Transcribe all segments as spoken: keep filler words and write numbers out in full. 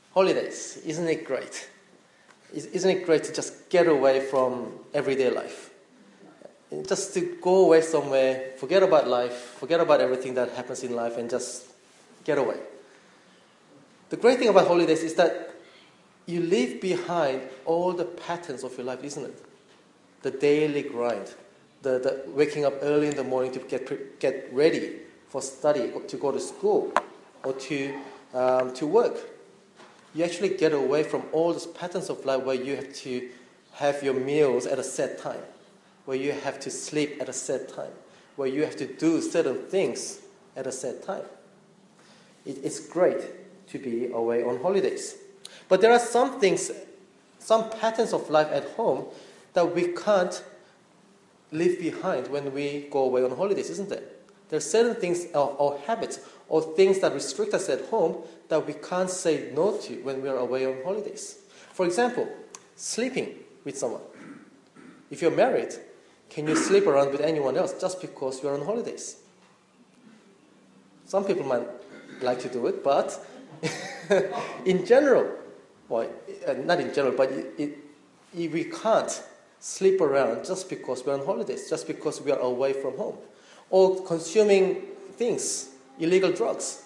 Holidays, isn't it great? Isn't it great to just get away from everyday life? Just to go away somewhere, forget about life, forget about everything that happens in life, and just get away. The great thing about holidays is that you leave behind all the patterns of your life, isn't it? The daily grind, the, the waking up early in the morning to get get ready for study, to go to school, or to um, to work. You actually get away from all those patterns of life where you have to have your meals at a set time, where you have to sleep at a set time, where you have to do certain things at a set time. It, it's great to be away on holidays. But there are some things, some patterns of life at home that we can't leave behind when we go away on holidays, isn't there? There are certain things or, or habits or things that restrict us at home that we can't say no to when we are away on holidays. For example, sleeping with someone. If you're married, can you sleep around with anyone else just because you're on holidays? Some people might like to do it, but in general, well, not in general, but it, it, it, we can't sleep around just because we're on holidays, just because we are away from home. Or consuming things, illegal drugs.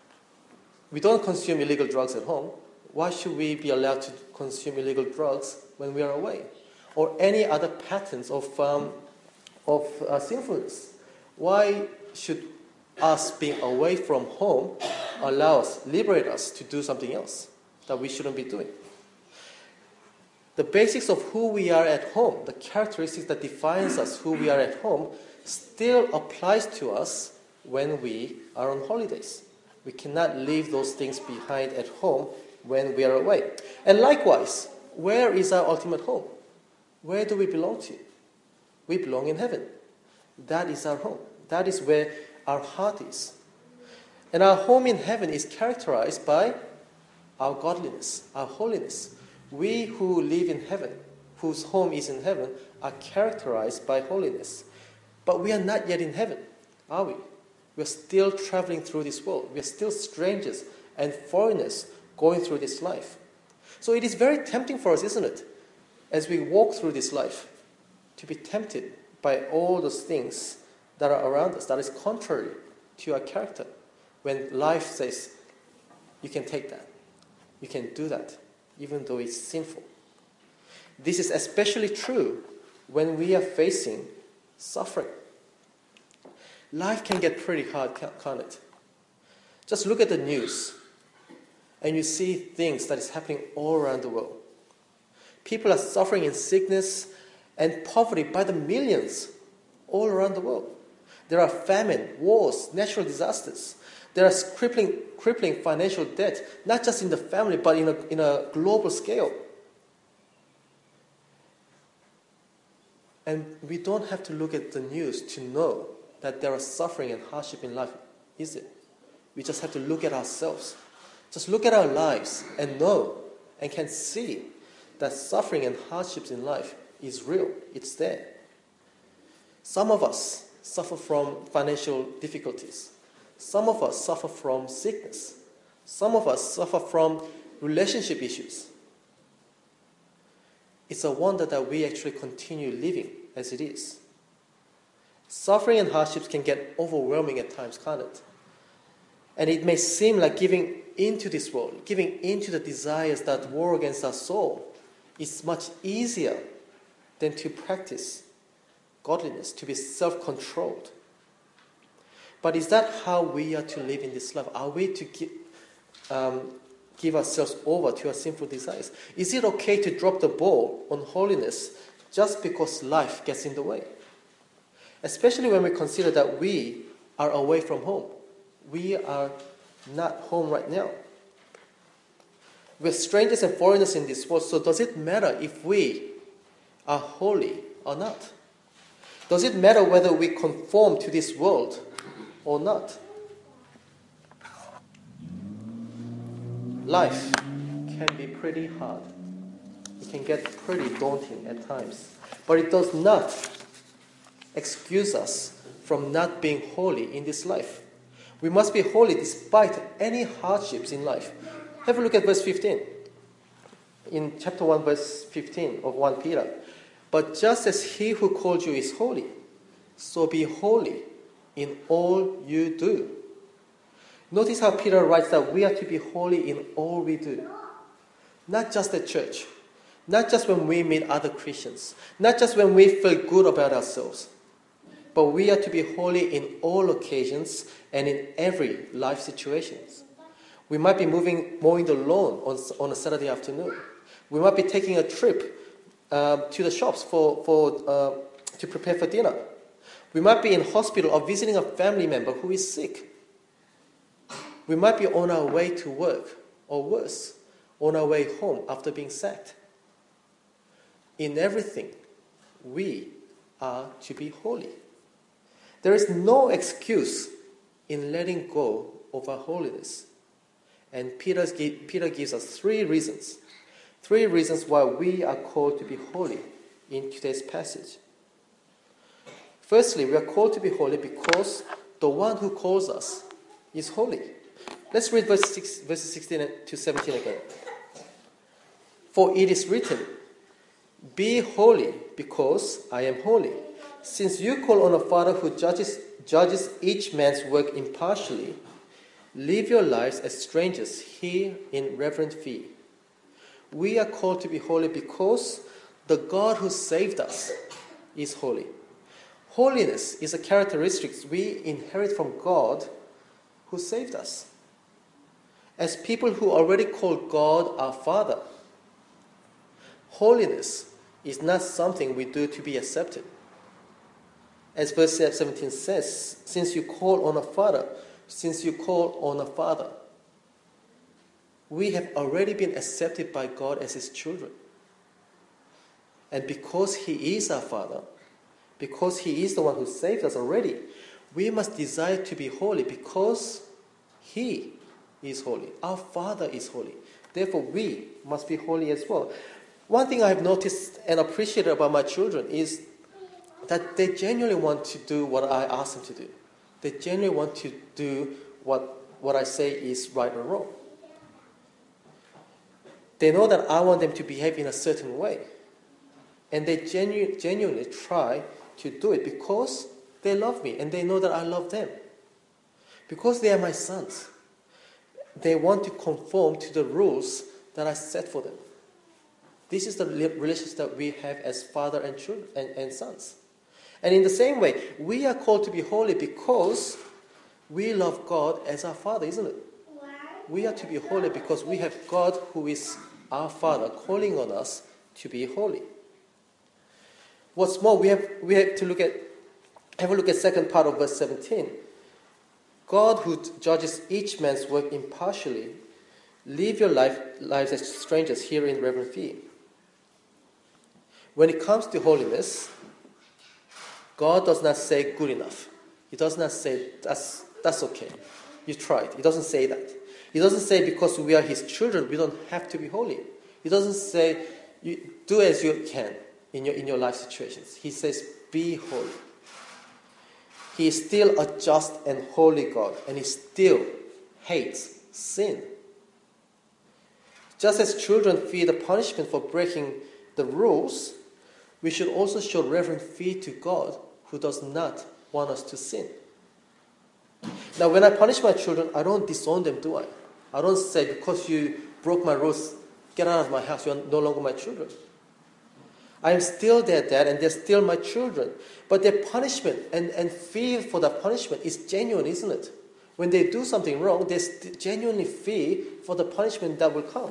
We don't consume illegal drugs at home. Why should we be allowed to consume illegal drugs when we are away? Or any other patterns of um, of uh, sinfulness. Why should us being away from home allow us, liberate us to do something else that we shouldn't be doing? The basics of who we are at home, the characteristics that defines us, who we are at home, still applies to us when we are on holidays. We cannot leave those things behind at home when we are away. And likewise, where is our ultimate home? Where do we belong to? We belong in heaven. That is our home. That is where our heart is. And our home in heaven is characterized by our godliness, our holiness. We who live in heaven, whose home is in heaven, are characterized by holiness. But we are not yet in heaven, are we? We are still traveling through this world. We are still strangers and foreigners going through this life. So it is very tempting for us, isn't it, as we walk through this life, to be tempted by all those things that are around us, that is contrary to our character. When life says, you can take that, you can do that, even though it's sinful. This is especially true when we are facing suffering. Life can get pretty hard, can't it? Just look at the news, and you see things that is happening all around the world. People are suffering in sickness and poverty by the millions all around the world. There are famine, wars, natural disasters. There are crippling, crippling financial debt, not just in the family, but in a, in a global scale. And we don't have to look at the news to know that there are suffering and hardship in life, is it? We just have to look at ourselves. Just look at our lives and know and can see that suffering and hardships in life is real. It's there. Some of us suffer from financial difficulties. Some of us suffer from sickness. Some of us suffer from relationship issues. It's a wonder that we actually continue living as it is. Suffering and hardships can get overwhelming at times, can't it? And it may seem like giving into this world, giving into the desires that war against our soul, is much easier than to practice godliness, to be self-controlled. But is that how we are to live in this life? Are we to give, um, give ourselves over to our sinful desires? Is it okay to drop the ball on holiness just because life gets in the way? Especially when we consider that we are away from home. We are not home right now. We're strangers and foreigners in this world, so does it matter if we are holy or not? Does it matter whether we conform to this world or not? Life can be pretty hard. It can get pretty daunting at times. But it does not excuse us from not being holy in this life. We must be holy despite any hardships in life. Have a look at verse fifteen. In chapter one, verse fifteen of First Peter. But just as he who called you is holy, so be holy in all you do. Notice how Peter writes that we are to be holy in all we do. Not just at church. Not just when we meet other Christians. Not just when we feel good about ourselves. But we are to be holy in all occasions and in every life situation. We might be moving, mowing the lawn on, on a Saturday afternoon. We might be taking a trip uh, to the shops for, for, uh, to prepare for dinner. We might be in hospital or visiting a family member who is sick. We might be on our way to work, or worse, on our way home after being sacked. In everything, we are to be holy. There is no excuse in letting go of our holiness. And Peter's, Peter gives us three reasons. Three reasons why we are called to be holy in today's passage. Firstly, we are called to be holy because the one who calls us is holy. Let's read verse six, verses sixteen to seventeen again. For it is written, be holy because I am holy. Since you call on a Father who judges, judges each man's work impartially, live your lives as strangers here in reverent fear. We are called to be holy because the God who saved us is holy. Holiness is a characteristic we inherit from God who saved us. As people who already call God our Father, holiness is not something we do to be accepted. As verse seventeen says, since you call on a Father, since you call on a Father, we have already been accepted by God as His children. And because He is our Father, because He is the one who saved us already, we must desire to be holy because He is holy. Our Father is holy. Therefore, we must be holy as well. One thing I've noticed and appreciated about my children is that they genuinely want to do what I ask them to do. They genuinely want to do what, what I say is right or wrong. They know that I want them to behave in a certain way. And they genu- genuinely try to do it because they love me and they know that I love them. Because they are my sons. They want to conform to the rules that I set for them. This is the relationship that we have as father and children and, and sons. And in the same way, we are called to be holy because we love God as our Father, isn't it? We are to be holy because we have God who is our Father calling on us to be holy. What's more, we have we have to look at have a look at second part of verse seventeen. God who judges each man's work impartially, live your life lives as strangers here in reverent fear. When it comes to holiness, God does not say good enough. He does not say that's that's okay. You tried. He doesn't say that. He doesn't say because we are His children, we don't have to be holy. He doesn't say you do as you can in your in your life situations. He says be holy. He is still a just and holy God, and He still hates sin. Just as children fear the punishment for breaking the rules, we should also show reverent fear to God who does not want us to sin. Now, when I punish my children, I don't disown them, do I? I don't say, because you broke my rules, get out of my house, you are no longer my children. I am still their dad, and they're still my children. But their punishment and, and fear for the punishment is genuine, isn't it? When they do something wrong, they st- genuinely fear for the punishment that will come.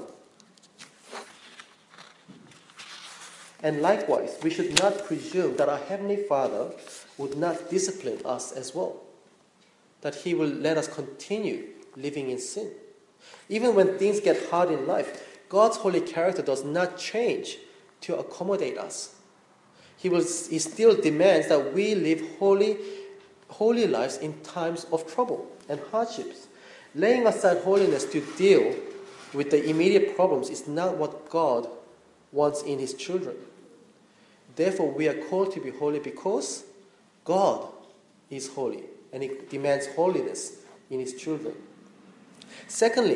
And likewise, we should not presume that our Heavenly Father would not discipline us as well. That He will let us continue living in sin. Even when things get hard in life, God's holy character does not change to accommodate us. He will. He still demands that we live holy, holy lives in times of trouble and hardships. Laying aside holiness to deal with the immediate problems is not what God wants in His children. Therefore, we are called to be holy because God is holy and He demands holiness in His children. Secondly,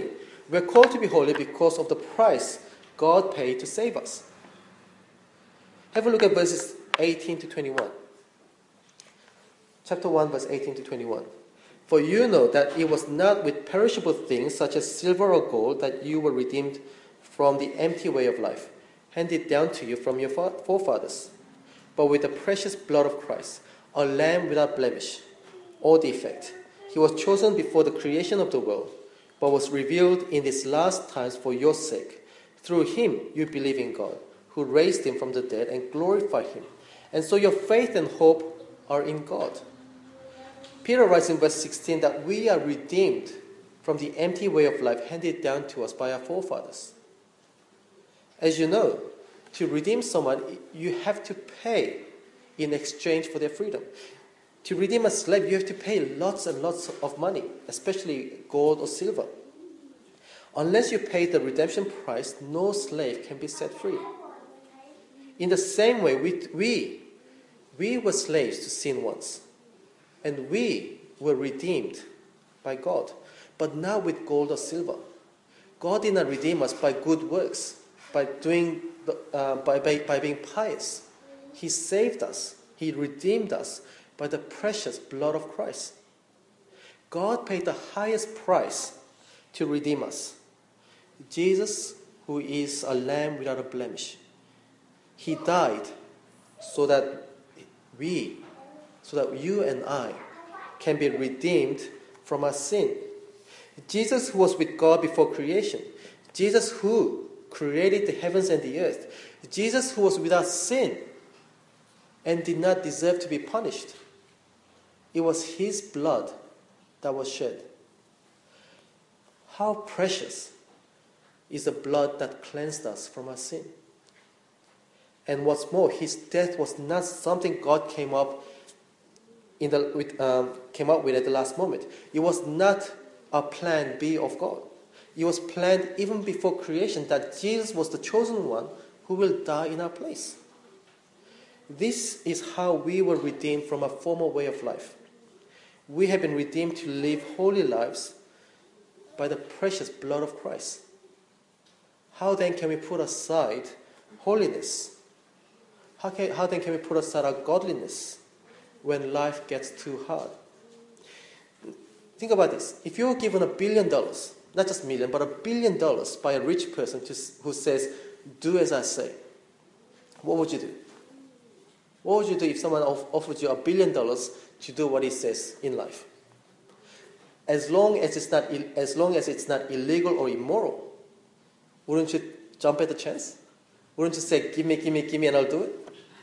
We're called to be holy because of the price God paid to save us. Have a look at verses eighteen to twenty-one. Chapter one, verse eighteen to twenty-one. For you know that it was not with perishable things such as silver or gold that you were redeemed from the empty way of life, handed down to you from your forefathers, but with the precious blood of Christ, a lamb without blemish or defect. He was chosen before the creation of the world, but was revealed in these last times for your sake. Through him you believe in God, who raised him from the dead and glorified him. And so your faith and hope are in God. Peter writes in verse sixteen that we are redeemed from the empty way of life handed down to us by our forefathers. As you know, to redeem someone, you have to pay in exchange for their freedom. To redeem a slave, you have to pay lots and lots of money, especially gold or silver. Unless you pay the redemption price, no slave can be set free. In the same way, we, we, we were slaves to sin once, and we were redeemed by God, but not with gold or silver. God did not redeem us by good works, by doing, uh, by, by, by being pious. He saved us. He redeemed us by the precious blood of Christ. God paid the highest price to redeem us. Jesus, who is a lamb without a blemish, he died so that we, so that you and I can be redeemed from our sin. Jesus, who was with God before creation, Jesus who created the heavens and the earth, Jesus who was without sin and did not deserve to be punished. It was his blood that was shed. How precious is the blood that cleansed us from our sin. And what's more, his death was not something God came up in the with, um, came up with at the last moment. It was not a plan B of God. It was planned even before creation that Jesus was the chosen one who will die in our place. This is how we were redeemed from a former way of life. We have been redeemed to live holy lives by the precious blood of Christ. How then can we put aside holiness? How, can, how then can we put aside our godliness when life gets too hard? Think about this. If you were given a billion dollars, not just million, but a billion dollars by a rich person to, who says, do as I say, what would you do? What would you do if someone offered you a billion dollars to do what he says in life? As long as it's not, as long as it's not illegal or immoral, wouldn't you jump at the chance? Wouldn't you say, give me, give me, give me, and I'll do it?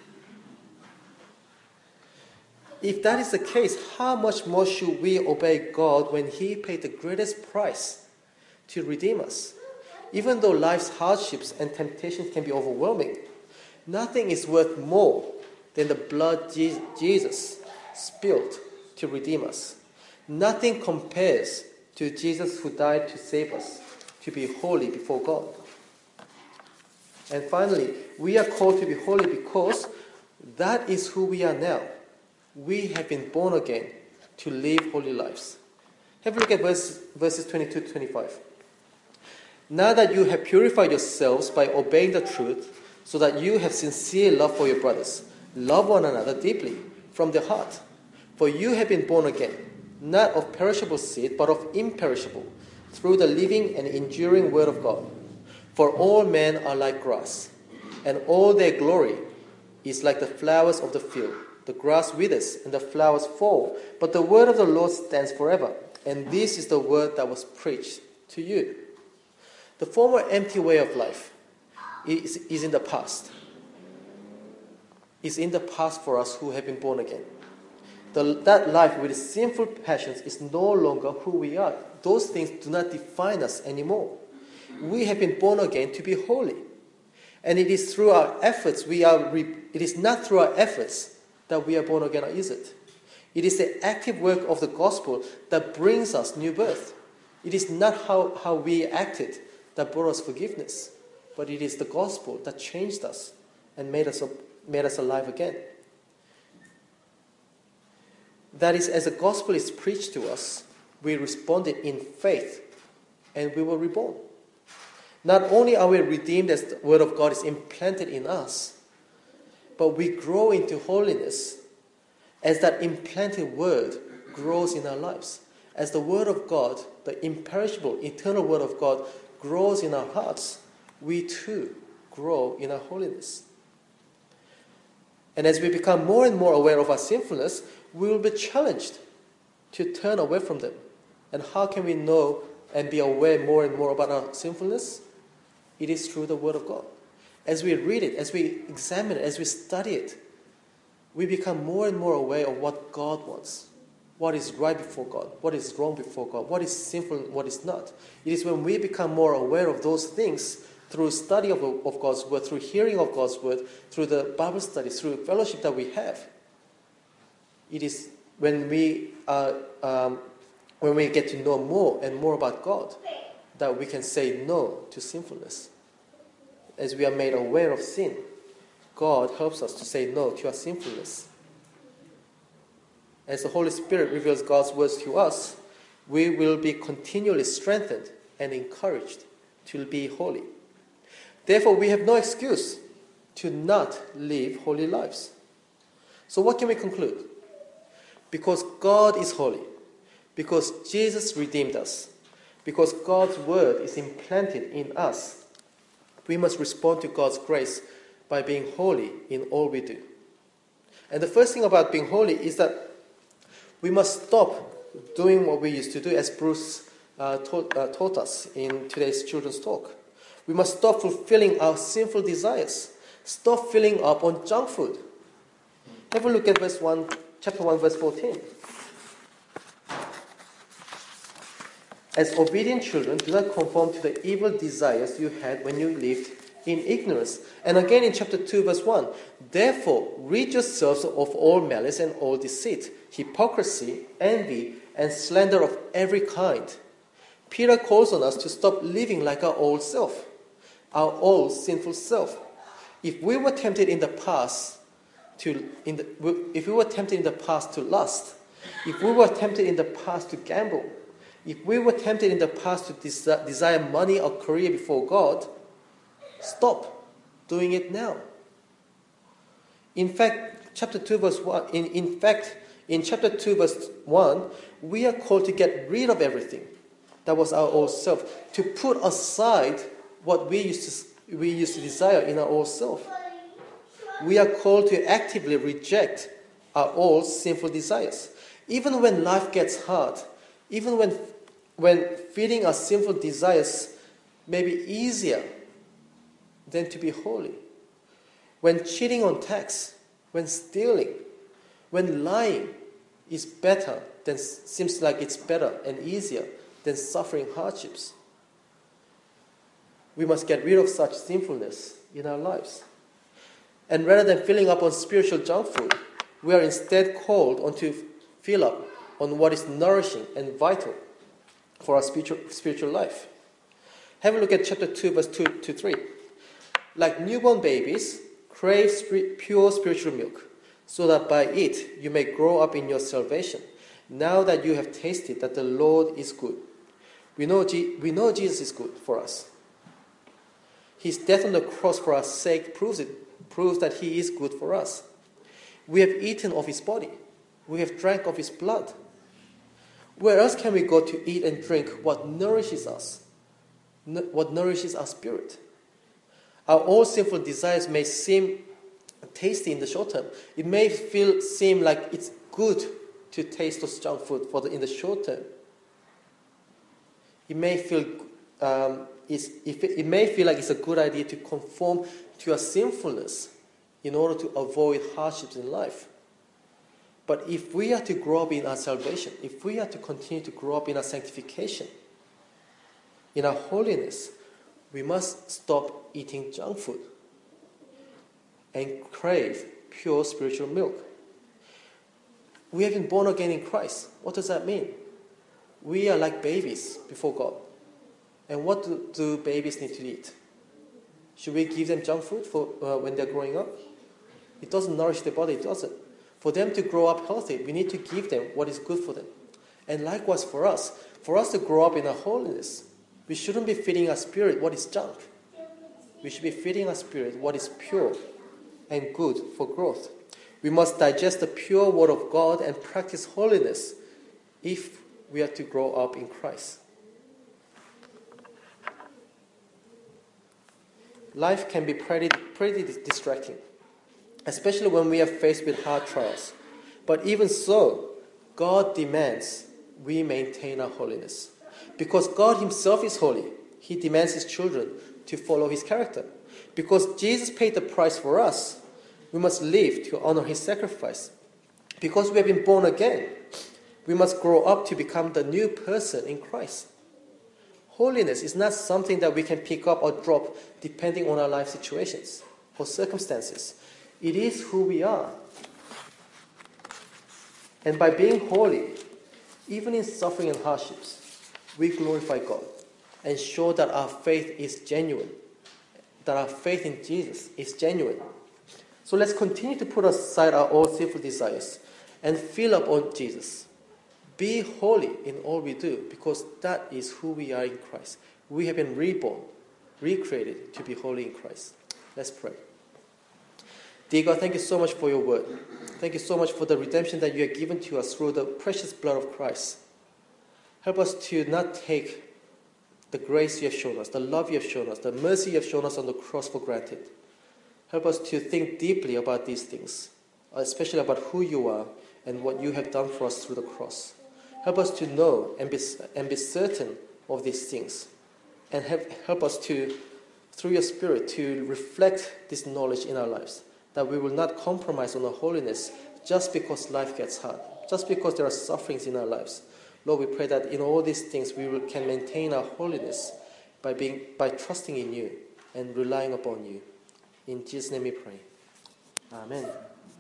If that is the case, how much more should we obey God when he paid the greatest price to redeem us? Even though life's hardships and temptations can be overwhelming, nothing is worth more than the blood Jesus spilled to redeem us. Nothing compares to Jesus who died to save us, to be holy before God. And finally, we are called to be holy because that is who we are now. We have been born again to live holy lives. Have a look at verse, verses twenty-two to twenty-five. Now that you have purified yourselves by obeying the truth, so that you have sincere love for your brothers, love one another deeply from the heart. For you have been born again, not of perishable seed, but of imperishable, through the living and enduring word of God. For all men are like grass, and all their glory is like the flowers of the field. The grass withers and the flowers fall, but the word of the Lord stands forever. And this is the word that was preached to you. The former empty way of life is, is in the past. Is in the past for us who have been born again. The, that life with sinful passions is no longer who we are. Those things do not define us anymore. We have been born again to be holy. And it is through our efforts we are, re- it is not through our efforts that we are born again, or is it? It is the active work of the gospel that brings us new birth. It is not how, how we acted that brought us forgiveness, but it is the gospel that changed us and made us, made us alive again. That is, as the gospel is preached to us, we responded in faith and we were reborn. Not only are we redeemed as the Word of God is implanted in us, but we grow into holiness as that implanted Word grows in our lives. As the Word of God, the imperishable, eternal Word of God, grows in our hearts, we too grow in our holiness. And as we become more and more aware of our sinfulness, we will be challenged to turn away from them. And how can we know and be aware more and more about our sinfulness? It is through the Word of God. As we read it, as we examine it, as we study it, we become more and more aware of what God wants, what is right before God, what is wrong before God, what is sinful and what is not. It is when we become more aware of those things through study of, of God's Word, through hearing of God's Word, through the Bible studies, through fellowship that we have. It is when we are, um, when we get to know more and more about God that we can say no to sinfulness. As we are made aware of sin, God helps us to say no to our sinfulness. As the Holy Spirit reveals God's words to us, we will be continually strengthened and encouraged to be holy. Therefore, we have no excuse to not live holy lives. So what can we conclude? Because God is holy, because Jesus redeemed us, because God's word is implanted in us, we must respond to God's grace by being holy in all we do. And the first thing about being holy is that we must stop doing what we used to do, as Bruce uh, taught, uh, taught us in today's children's talk. We must stop fulfilling our sinful desires. Stop filling up on junk food. Have a look at verse one, chapter one, verse fourteen. As obedient children, do not conform to the evil desires you had when you lived in ignorance. And again in chapter two, verse one. Therefore, rid yourselves of all malice and all deceit, hypocrisy, envy, and slander of every kind. Peter calls on us to stop living like our old self, our old sinful self. If we were tempted in the past to, in the, if we were tempted in the past to lust, if we were tempted in the past to gamble, if we were tempted in the past to desi- desire money or career before God, stop doing it now. In fact, chapter two, verse one. In, in fact, in chapter two, verse one, we are called to get rid of everything that was our old self, to put aside what we used to we used to desire in our old self. We are called to actively reject our old sinful desires. Even when life gets hard, even when, when feeding our sinful desires may be easier than to be holy. When cheating on tax, when stealing, when lying is better than, seems like it's better and easier than suffering hardships. We must get rid of such sinfulness in our lives. And rather than filling up on spiritual junk food, we are instead called on to fill up on what is nourishing and vital for our spiritual, spiritual life. Have a look at chapter two, verse two to three. Like newborn babies, crave sp- pure spiritual milk, so that by it you may grow up in your salvation, now that you have tasted that the Lord is good. We know, G- we know Jesus is good for us. His death on the cross for our sake proves it, proves that he is good for us. We have eaten of his body. We have drank of his blood. Where else can we go to eat and drink what nourishes us, n- what nourishes our spirit? Our old sinful desires may seem tasty in the short term. It may feel seem like it's good to taste those junk food for the, in the short term. It may feel um, it's, if it, it may feel like it's a good idea to conform to our sinfulness in order to avoid hardships in life. But if we are to grow up in our salvation, if we are to continue to grow up in our sanctification, in our holiness, we must stop eating junk food and crave pure spiritual milk. We have been born again in Christ. What does that mean? We are like babies before God. And what do, do babies need to eat? Should we give them junk food for uh, when they're growing up? It doesn't nourish their body, does it? For them to grow up healthy, we need to give them what is good for them. And likewise for us, for us to grow up in our holiness, We shouldn't be feeding our spirit what is junk. We should be feeding our spirit what is pure and good for growth. We must digest the pure word of God and practice holiness if we are to grow up in Christ. Life can be pretty, pretty distracting, especially when we are faced with hard trials. But even so, God demands we maintain our holiness. Because God himself is holy, he demands his children to follow his character. Because Jesus paid the price for us, we must live to honor his sacrifice. Because we have been born again, we must grow up to become the new person in Christ. Holiness is not something that we can pick up or drop depending on our life situations or circumstances. It is who we are. And by being holy, even in suffering and hardships, we glorify God and show that our faith is genuine, that our faith in Jesus is genuine. So let's continue to put aside our own sinful desires and fill up on Jesus. Be holy in all we do, because that is who we are in Christ. We have been reborn, recreated to be holy in Christ. Let's pray. Dear God, thank you so much for your word. Thank you so much for the redemption that you have given to us through the precious blood of Christ. Help us to not take the grace you have shown us, the love you have shown us, the mercy you have shown us on the cross for granted. Help us to think deeply about these things, especially about who you are and what you have done for us through the cross. Help us to know and be, and be certain of these things. And help, help us to, through your Spirit, to reflect this knowledge in our lives. That we will not compromise on our holiness just because life gets hard, just because there are sufferings in our lives. Lord, we pray that in all these things we will, can maintain our holiness by being by trusting in you and relying upon you. In Jesus' name we pray. Amen.